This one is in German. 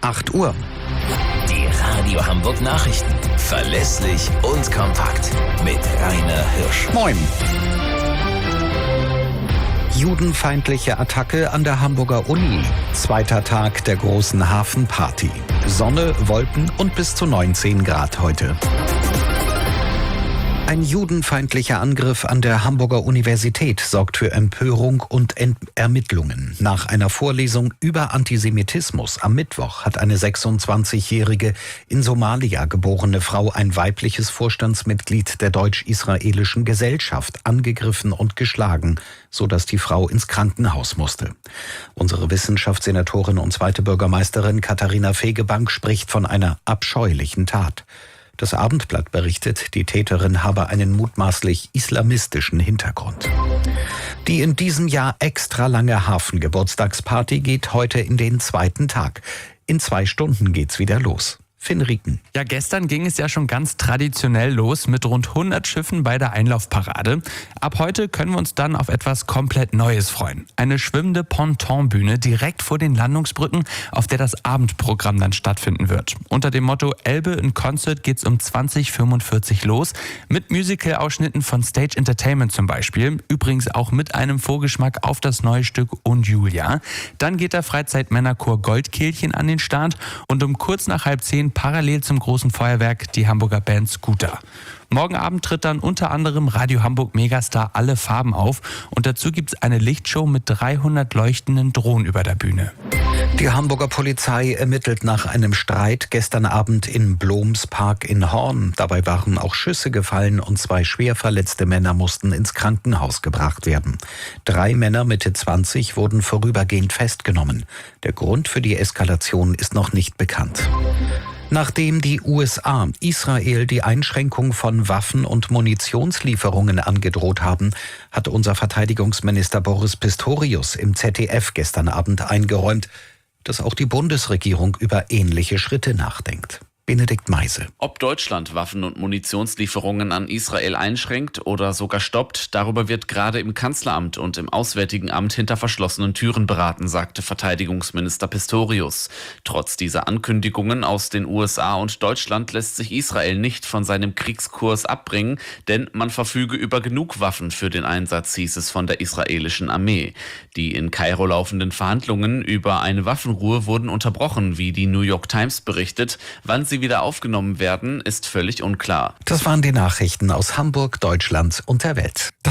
8 Uhr. Die Radio Hamburg Nachrichten. Verlässlich und kompakt. Mit Rainer Hirsch. Moin. Judenfeindliche Attacke an der Hamburger Uni. Zweiter Tag der großen Hafenparty. Sonne, Wolken und bis zu 19 Grad heute. Ein judenfeindlicher Angriff an der Hamburger Universität sorgt für Empörung und Ermittlungen. Nach einer Vorlesung über Antisemitismus am Mittwoch hat eine 26-jährige in Somalia geborene Frau ein weibliches Vorstandsmitglied der Deutsch-Israelischen Gesellschaft angegriffen und geschlagen, sodass die Frau ins Krankenhaus musste. Unsere Wissenschaftssenatorin und zweite Bürgermeisterin Katharina Fegebank spricht von einer abscheulichen Tat. Das Abendblatt berichtet, die Täterin habe einen mutmaßlich islamistischen Hintergrund. Die in diesem Jahr extra lange Hafengeburtstagsparty geht heute in den zweiten Tag. In 2 Stunden geht's wieder los. Finn Rieken. Ja, gestern ging es ja schon ganz traditionell los mit rund 100 Schiffen bei der Einlaufparade. Ab heute können wir uns dann auf etwas komplett Neues freuen. Eine schwimmende Pontonbühne direkt vor den Landungsbrücken, auf der das Abendprogramm dann stattfinden wird. Unter dem Motto Elbe in Concert geht's um 20:45 los. Mit Musical-Ausschnitten von Stage Entertainment zum Beispiel. Übrigens auch mit einem Vorgeschmack auf das neue Stück Und Julia. Dann geht der Freizeitmännerchor Goldkehlchen an den Start und um kurz nach 9:30 parallel zum großen Feuerwerk die Hamburger Band Scooter. Morgen Abend tritt dann unter anderem Radio Hamburg Megastar Alle Farben auf und dazu gibt es eine Lichtshow mit 300 leuchtenden Drohnen über der Bühne. Die Hamburger Polizei ermittelt nach einem Streit gestern Abend in Blomspark in Horn. Dabei waren auch Schüsse gefallen und 2 schwer verletzte Männer mussten ins Krankenhaus gebracht werden. 3 Männer Mitte 20 wurden vorübergehend festgenommen. Der Grund für die Eskalation ist noch nicht bekannt. Nachdem die USA Israel die Einschränkung von Waffen- und Munitionslieferungen angedroht haben, hat unser Verteidigungsminister Boris Pistorius im ZDF gestern Abend eingeräumt, dass auch die Bundesregierung über ähnliche Schritte nachdenkt. Benedikt Meise. Ob Deutschland Waffen- und Munitionslieferungen an Israel einschränkt oder sogar stoppt, darüber wird gerade im Kanzleramt und im Auswärtigen Amt hinter verschlossenen Türen beraten, sagte Verteidigungsminister Pistorius. Trotz dieser Ankündigungen aus den USA und Deutschland lässt sich Israel nicht von seinem Kriegskurs abbringen, denn man verfüge über genug Waffen für den Einsatz, hieß es von der israelischen Armee. Die in Kairo laufenden Verhandlungen über eine Waffenruhe wurden unterbrochen, wie die New York Times berichtet. Wann sie wieder aufgenommen werden, ist völlig unklar. Das waren die Nachrichten aus Hamburg, Deutschland und der Welt.